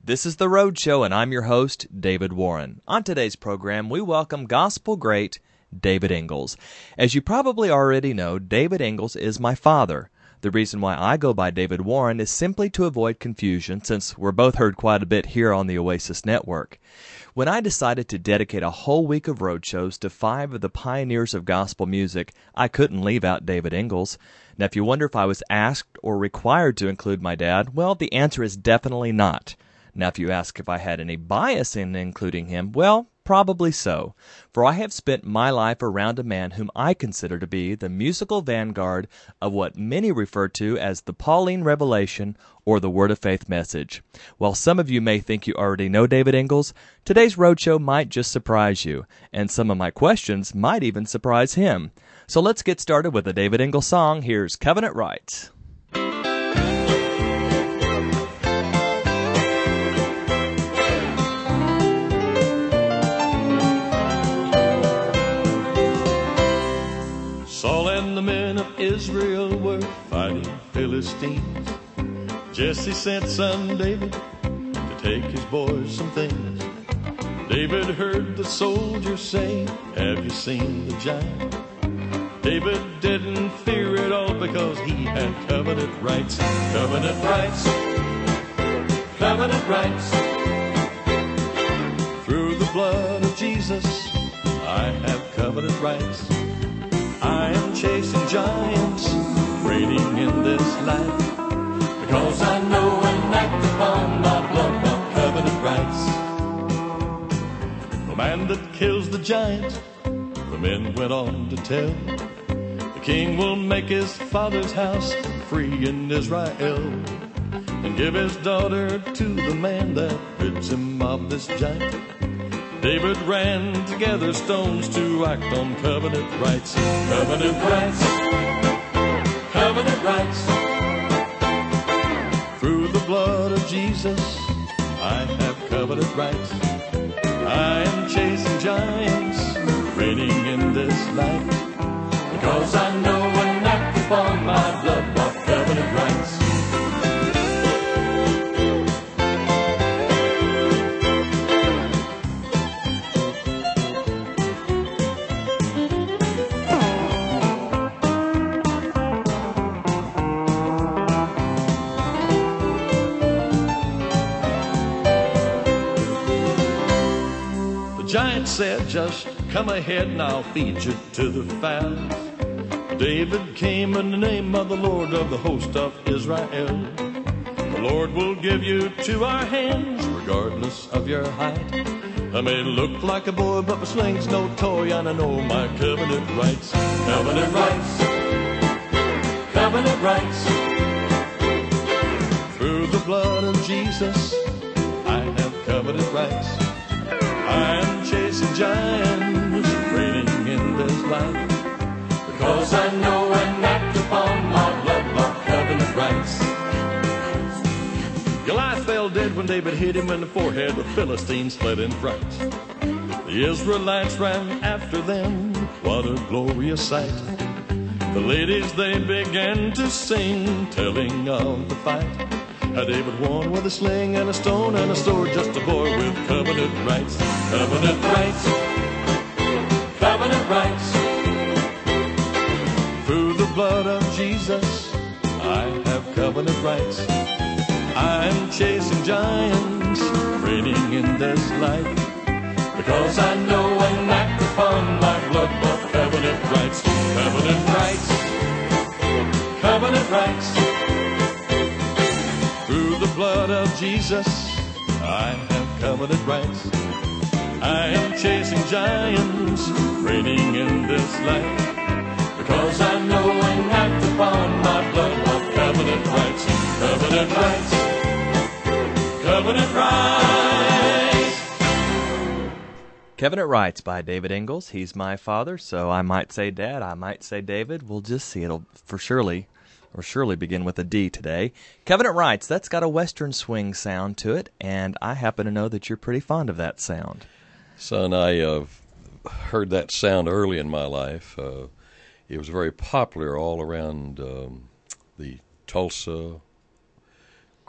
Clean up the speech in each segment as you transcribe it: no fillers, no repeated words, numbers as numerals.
This is The Road Show, and I'm your host, David Warren. On today's program, we welcome gospel great David Ingalls. As you probably already know, David Ingalls is my father. The reason why I go by David Warren is simply to avoid confusion, since we're both heard quite a bit here on the Oasis Network. When I decided to dedicate a whole week of road shows to 5 of the pioneers of gospel music, I couldn't leave out David Ingalls. Now, if you wonder if I was asked or required to include my dad, well, the answer is definitely not. Now, if you ask if I had any bias in including him, well, probably so. For I have spent my life around a man whom I consider to be the musical vanguard of what many refer to as the Pauline Revelation or the Word of Faith message. While some of you may think you already know David Ingalls, today's roadshow might just surprise you, and some of my questions might even surprise him. So let's get started with a David Ingalls song. Here's Covenant Rights. Saul and the men of Israel were fighting Philistines. Jesse sent son David to take his boys some things. David heard the soldiers say, "Have you seen the giant?" David didn't fear at all because he had covenant rights. Covenant rights. Covenant rights. Through the blood of Jesus, I have covenant rights. I am chasing giants, reigning in this life, because I know and act upon my blood of covenant rights. The man that kills the giant, the men went on to tell, the king will make his father's house free in Israel, and give his daughter to the man that rids him of this giant. David ran to gather stones to act on covenant rights. Covenant rights. Covenant rights. Through the blood of Jesus, I have covenant rights. I am chasing giants, reigning in this life, because I know and act upon my blood of covenant rights. Said, "Just come ahead and I'll feed you to the fowls." David came in the name of the Lord of the host of Israel. The Lord will give you to our hands, regardless of your height. I may look like a boy, but my sling's no toy, and I know my covenant rights. Covenant rights. Covenant rights. Through the blood of Jesus, I have covenant rights. I am chasing giants, reigning in this life, because I know and act upon my blood of covenant rights. Goliath fell dead when David hit him in the forehead. The Philistines fled in fright. The Israelites ran after them. What a glorious sight. The ladies, they began to sing, telling of the fight. How David won with a sling and a stone and a sword, just a boy with covenant rights. Covenant rights. Covenant rights. Through the blood of Jesus, I have covenant rights. I'm chasing giants, reigning in this life, because I know and act upon my blood of covenant rights. Covenant rights. Covenant rights. Through the blood of Jesus, I have covenant rights. I am chasing giants, reigning in this life, because I know and act upon my blood of covenant rights. Covenant rights. Covenant rights. Covenant Rights by David Ingalls. He's my father, so I might say Dad, I might say David. We'll just see. It'll surely begin with a D today. Covenant Rights, that's got a Western swing sound to it, and I happen to know that you're pretty fond of that sound. Son, I heard that sound early in my life. It was very popular all around the Tulsa,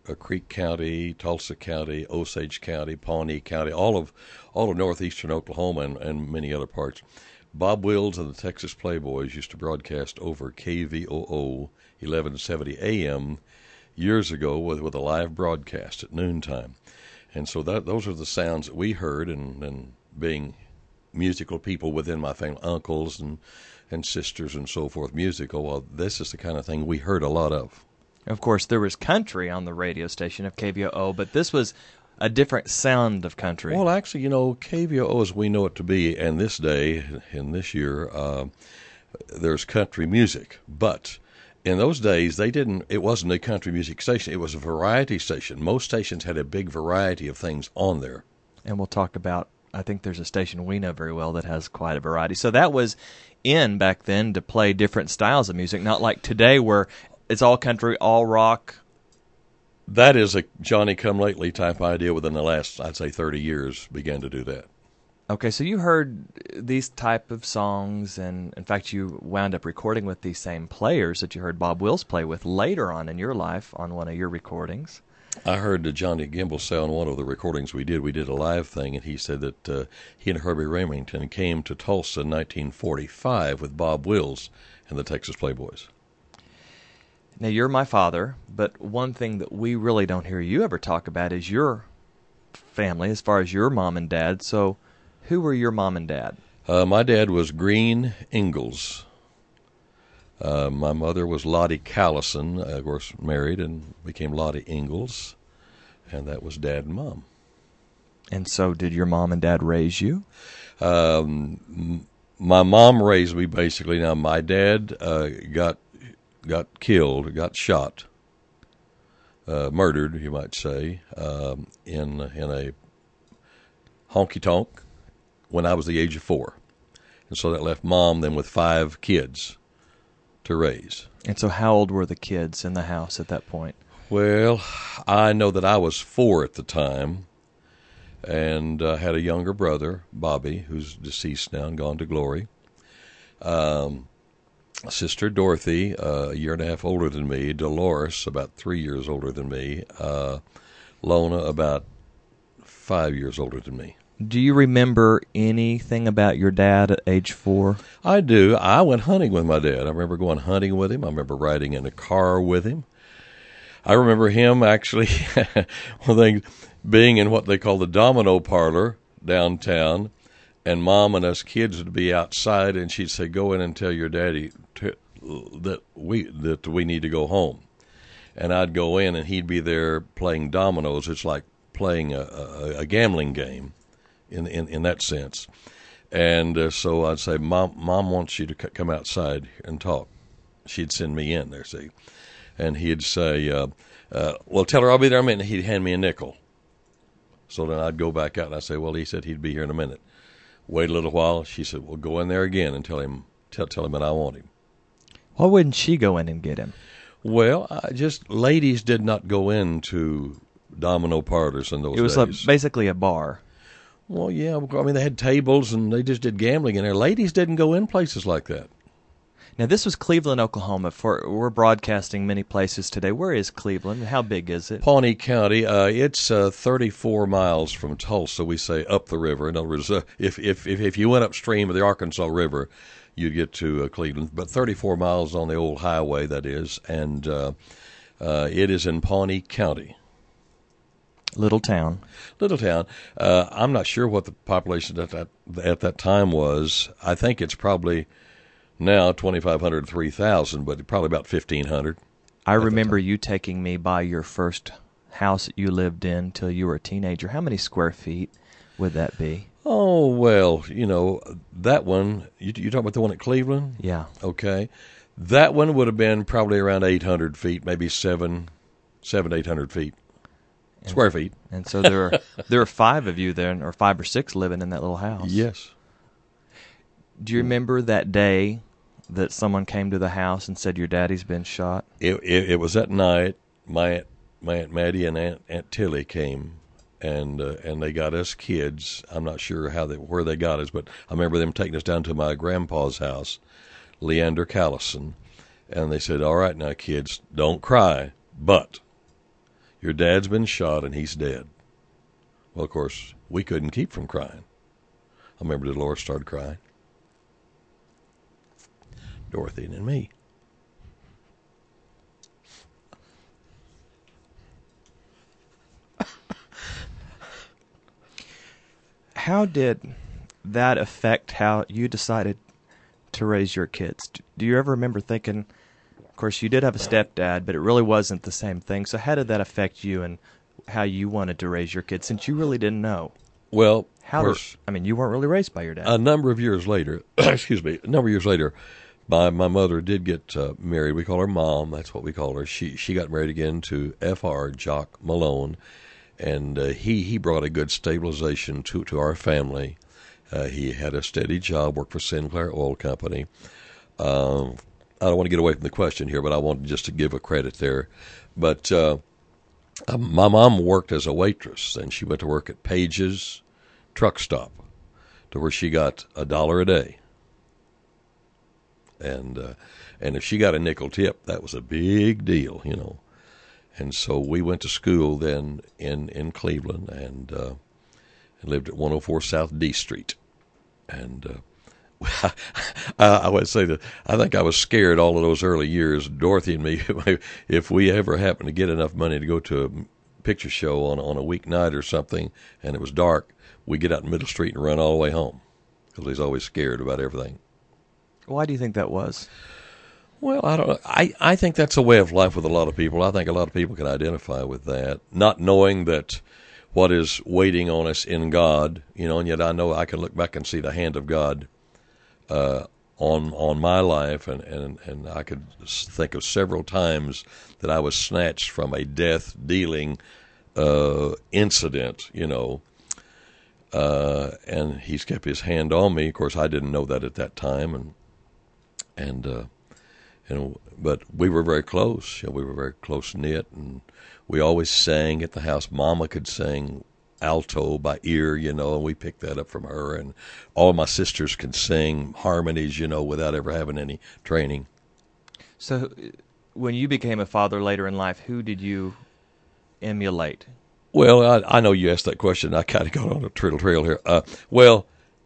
Creek County, Tulsa County, Osage County, Pawnee County, all of northeastern Oklahoma and many other parts. Bob Wills and the Texas Playboys used to broadcast over KVOO 1170 AM years ago with a live broadcast at noontime. And so those are the sounds that we heard, and being musical people within my family, uncles and sisters and so forth, musical, well, this is the kind of thing we heard a lot of. Of course, there was country on the radio station of KVOO, but this was a different sound of country. Well, actually, KVOO as we know it to be, and this day, in this year, there's country music. But in those days, it wasn't a country music station. It was a variety station. Most stations had a big variety of things on there. And we'll talk about, I think there's a station we know very well that has quite a variety. So that was in back then to play different styles of music, not like today where it's all country, all rock. That is a Johnny-come-lately type idea within the last, I'd say, 30 years began to do that. Okay, so you heard these type of songs, and in fact you wound up recording with these same players that you heard Bob Wills play with later on in your life on one of your recordings. I heard Johnny Gimbel say on one of the recordings we did a live thing, and he said that he and Herbie Remington came to Tulsa in 1945 with Bob Wills and the Texas Playboys. Now, you're my father, but one thing that we really don't hear you ever talk about is your family, as far as your mom and dad. So, who were your mom and dad? My dad was Green Ingalls. My mother was Lottie Callison, of course, married and became Lottie Ingalls, and that was Dad and Mom. And so, did your mom and dad raise you? My mom raised me, basically. Now, my dad got killed, got shot, murdered, you might say, in a honky-tonk when I was the age of 4. And so that left Mom then with 5 kids to raise. And so how old were the kids in the house at that point? Well, I know that I was 4 at the time, and had a younger brother, Bobby, who's deceased now and gone to glory. Sister Dorothy, a year and a half older than me. Dolores, about 3 years older than me. Lona, about 5 years older than me. Do you remember anything about your dad at age 4? I do. I went hunting with my dad. I remember going hunting with him. I remember riding in a car with him. I remember him actually, one thing, being in what they call the Domino Parlor downtown, and Mom and us kids would be outside, and she'd say, "Go in and tell your daddy that we need to go home." And I'd go in, and he'd be there playing dominoes. It's like playing a gambling game, in that sense. And so I'd say, "Mom wants you to come outside and talk." She'd send me in there, see, and he'd say, "Well, tell her I'll be there in a minute." He'd hand me a nickel. So then I'd go back out, and I'd say, "Well, he said he'd be here in a minute." Wait a little while. She said, "Well, go in there again and tell him that I want him." Why wouldn't she go in and get him? Well, ladies did not go into domino parlors in those days. It was like basically a bar. Well, yeah. I mean, they had tables, and they just did gambling in there. Ladies didn't go in places like that. Now, this was Cleveland, Oklahoma. We're broadcasting many places today. Where is Cleveland? How big is it? Pawnee County. It's 34 miles from Tulsa. We say up the river. In other words, if you went upstream of the Arkansas River, you'd get to Cleveland. But 34 miles on the old highway, that is. And it is in Pawnee County. Little town. I'm not sure what the population at that time was. I think it's probably now 2,500, 3,000, but probably about 1,500. I remember you taking me by your first house that you lived in till you were a teenager. How many square feet would that be? Oh, well, that one, you talking about the one at Cleveland? Yeah. Okay. That one would have been probably around 800 feet, maybe 800 feet. Square feet. And so there are 5 of you there, or 5 or 6 living in that little house. Yes. Do you remember that day that someone came to the house and said your daddy's been shot? It was that night. My Aunt Maddie and Aunt Tilly came, and they got us kids. I'm not sure where they got us, but I remember them taking us down to my grandpa's house, Leander Callison, and they said, "All right now, kids, don't cry, but your dad's been shot and he's dead. Well, of course, we couldn't keep from crying. I remember Dolores started crying. Dorothy and me. How did that affect how you decided to raise your kids? Do you ever remember thinking, of course, you did have a stepdad, but it really wasn't the same thing. So how did that affect you and how you wanted to raise your kids, since you really didn't know? Well, you weren't really raised by your dad. A number of years later, my mother did get married. We call her Mom. That's what we call her. She got married again to F.R. Jock Malone, and he brought a good stabilization to our family. He had a steady job, worked for Sinclair Oil Company. I don't want to get away from the question here, but I wanted just to give a credit there. But my mom worked as a waitress, and she went to work at Page's truck stop, to where she got $1 a day. And if she got a nickel tip, that was a big deal, you know. And so we went to school then in Cleveland and lived at 104 South D Street. And I would say that I think I was scared all of those early years, Dorothy and me, if we ever happened to get enough money to go to a picture show on a weeknight or something, and it was dark, we'd get out in Middle Street and run all the way home, because we was always scared about everything. Why do you think that was? Well, I don't know. I think that's a way of life with a lot of people. I think a lot of people can identify with that, not knowing that what is waiting on us in God, you know, and yet I know I can look back and see the hand of God on my life, and I could think of several times that I was snatched from a death-dealing incident, you know, and He's kept His hand on me. Of course, I didn't know that at that time, but we were very close. You know, we were very close-knit, and we always sang at the house. Mama could sing alto by ear, you know, and we picked that up from her. And all my sisters could sing harmonies, you know, without ever having any training. So when you became a father later in life, who did you emulate? Well, I know you asked that question. I kind of got on a trail here. Well,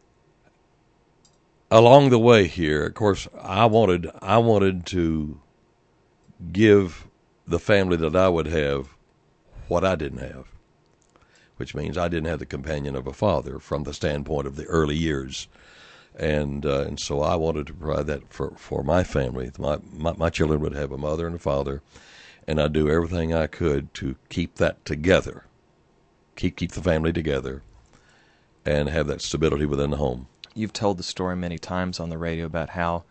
along the way here, of course, I wanted to give the family that I would have what I didn't have, which means I didn't have the companion of a father from the standpoint of the early years, and so I wanted to provide that for my family. My children would have a mother and a father, and I'd do everything I could to keep that together, keep the family together, and have that stability within the home. You've told the story many times on the radio about how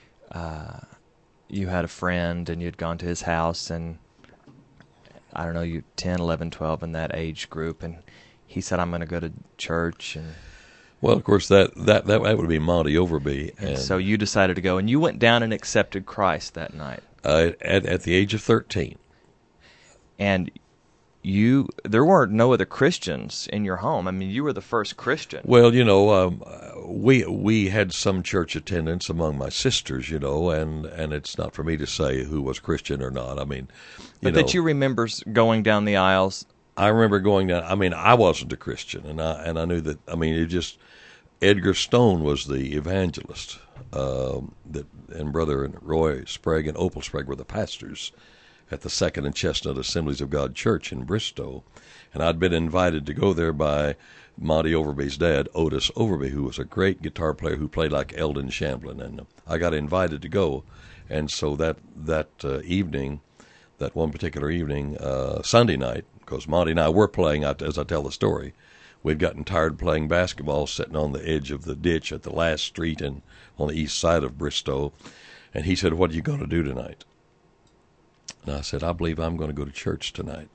you had a friend and you'd gone to his house, and I don't know, you 10, 11, 12 in that age group, and he said, I'm going to go to church. And well, of course, that would be Monty Overby. And so you decided to go, and you went down and accepted Christ that night. At the age of 13. And there weren't no other Christians in your home. I mean, you were the first Christian. Well, you know, we had some church attendance among my sisters, you know, and it's not for me to say who was Christian or not. I mean, that you remember going down the aisles. I remember going down. I mean, I wasn't a Christian, and I knew that. I mean, it just Edgar Stone was the evangelist, and Brother Roy Sprague and Opal Sprague were the pastors at the Second and Chestnut Assemblies of God Church in Bristow, and I'd been invited to go there by Monty Overby's dad, Otis Overby, who was a great guitar player who played like Eldon Shamblin, and I got invited to go, and so that evening, that one particular evening, Sunday night, because Monty and I were playing, as I tell the story, we'd gotten tired playing basketball, sitting on the edge of the ditch at the last street on the east side of Bristow, and he said, "What are you going to do tonight?" And I said, "I believe I'm going to go to church tonight."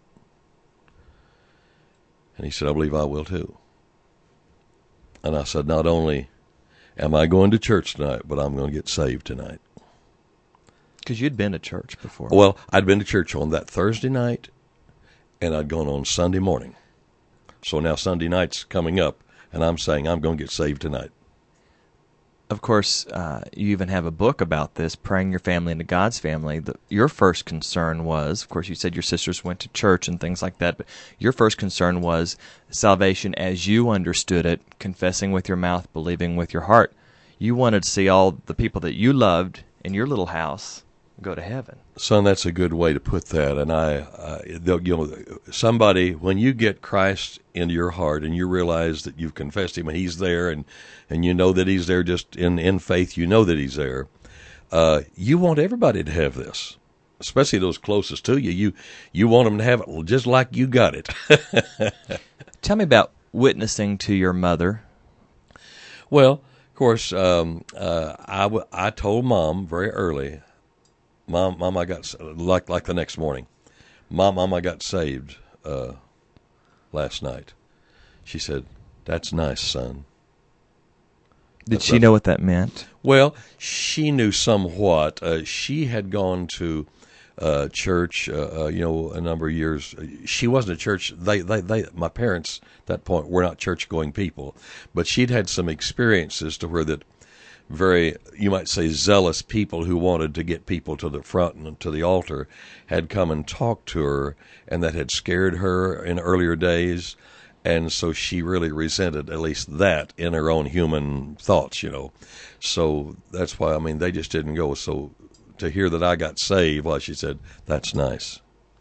And he said, "I believe I will too." And I said, "Not only am I going to church tonight, but I'm going to get saved tonight." Because you'd been to church before. Well, I'd been to church on that Thursday night, and I'd gone on Sunday morning. So now Sunday night's coming up, and I'm saying I'm going to get saved tonight. Of course, you even have a book about this, Praying Your Family into God's Family. Your first concern was, of course, you said your sisters went to church and things like that, but your first concern was salvation as you understood it, confessing with your mouth, believing with your heart. You wanted to see all the people that you loved in your little house go to heaven. Son, that's a good way to put that. And somebody, when you get Christ into your heart and you realize that you've confessed Him and He's there, and you know that He's there just in faith, you know that He's there, you want everybody to have this, especially those closest to you. You want them to have it just like you got it. Tell me about witnessing to your mother. Well, of course, I told Mom very early, Mom, I got, like the next morning, Mom, I got saved last night. She said, "That's nice, son." Did she know what that meant? Well, she knew somewhat. She had gone to church, a number of years. She wasn't a church. My parents at that point were not church-going people, but she'd had some experiences to where that very, you might say, zealous people who wanted to get people to the front and to the altar had come and talked to her, and that had scared her in earlier days. And so she really resented at least that in her own human thoughts, So that's why, they just didn't go. So to hear that I got saved, well, she said, "That's nice."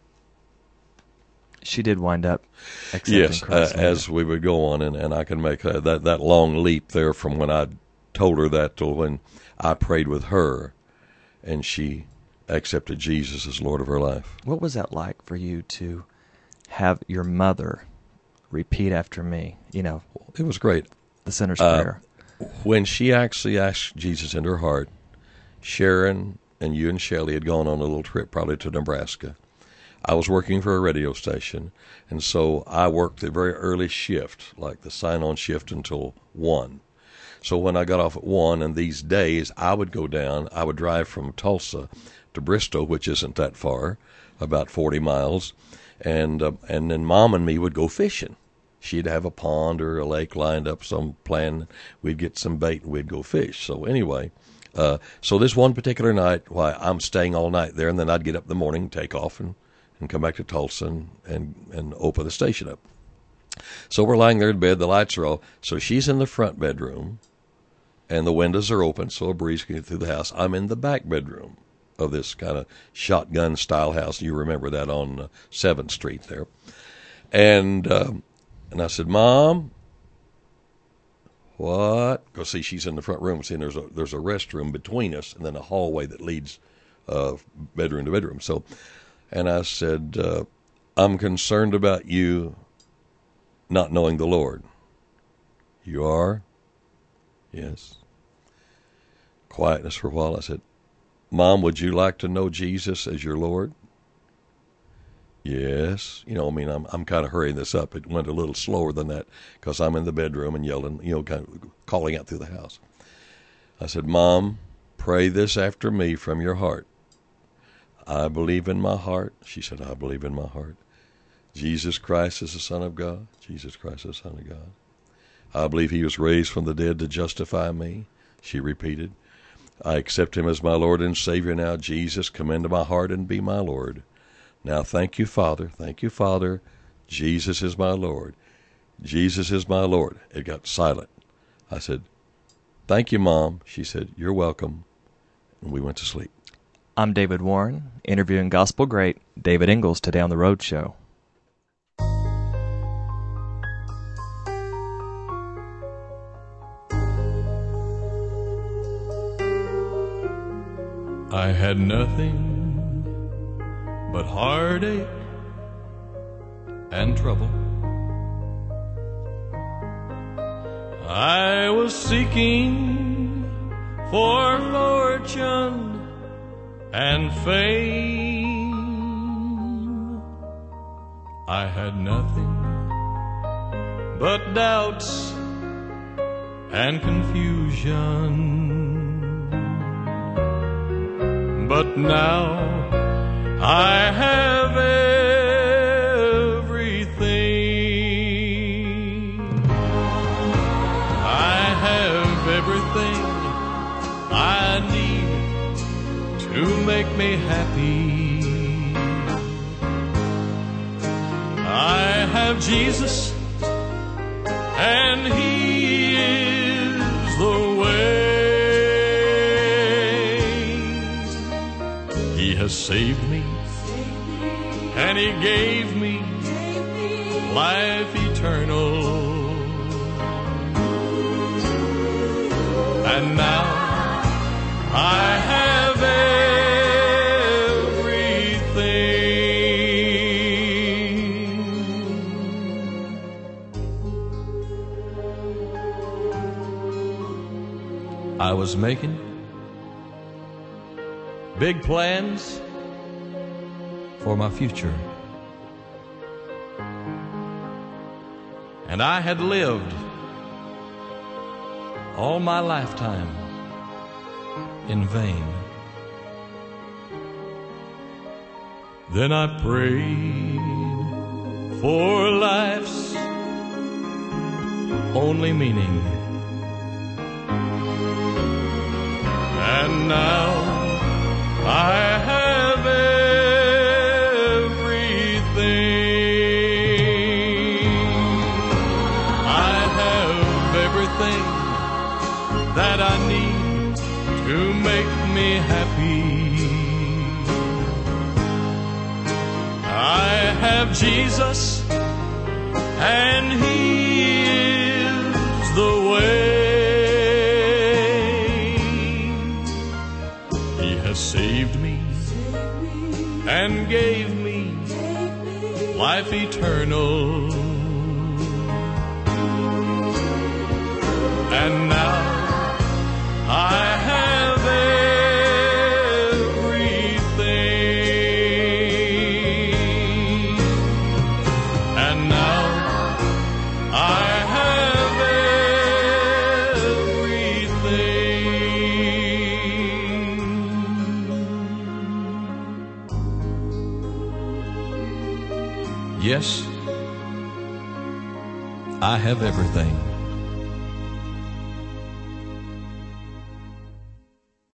She did wind up accepting Christ. As we would go on, and I can make that long leap there from when I told her that to when I prayed with her, and she accepted Jesus as Lord of her life. What was that like for you to have your mother repeat after me? It was great. The sinner's prayer. When she actually asked Jesus into her heart, Sharon and you and Shelley had gone on a little trip, probably to Nebraska. I was working for a radio station, and so I worked the very early shift, like the sign-on shift, until 1. So when I got off at 1, and these days I would go down, I would drive from Tulsa to Bristow, which isn't that far, about 40 miles, and then Mom and me would go fishing. She'd have a pond or a lake lined up, some plan. We'd get some bait and we'd go fish. So anyway, so this one particular night, I'm staying all night there, and then I'd get up in the morning, take off, and come back to Tulsa and open the station up. So we're lying there in bed, the lights are off. So she's in the front bedroom, and the windows are open, so a breeze can get through the house. I'm in the back bedroom of this kind of shotgun-style house. You remember that on 7th Street there. And I said, "Mom, what?" Because, see, she's in the front room. See, and there's a restroom between us, and then a hallway that leads bedroom to bedroom. So, and I said, "I'm concerned about you not knowing the Lord." "You are?" "Yes." Quietness for a while. I said, "Mom, would you like to know Jesus as your Lord?" "Yes." I'm kind of hurrying this up. It went a little slower than that because I'm in the bedroom and yelling, kind of calling out through the house. I said, "Mom, pray this after me from your heart. I believe in my heart." She said, "I believe in my heart. Jesus Christ is the Son of God. Jesus Christ is the Son of God. I believe He was raised from the dead to justify me." She repeated, "I accept Him as my Lord and Savior now. Jesus, come into my heart and be my Lord. Now, thank you, Father. Thank you, Father. Jesus is my Lord. Jesus is my Lord." It got silent. I said, "Thank you, Mom." She said, "You're welcome." And we went to sleep. I'm David Warren, interviewing gospel great David Ingalls today on The Road Show. I had nothing but heartache and trouble. I was seeking for fortune and fame. I had nothing but doubts and confusion. But now I have everything. I have everything I need to make me happy. I have Jesus, and He is the way. He has saved me, and He gave me life eternal. And now I have everything. I was making big plans for my future, and I had lived all my lifetime in vain. Then I prayed for life's only meaning, and now I have everything. I have everything that I need to make me happy. I have Jesus, and He is the way. He has saved me and gave me life eternal. And now I have everything, and now I have everything. Yes, I have everything.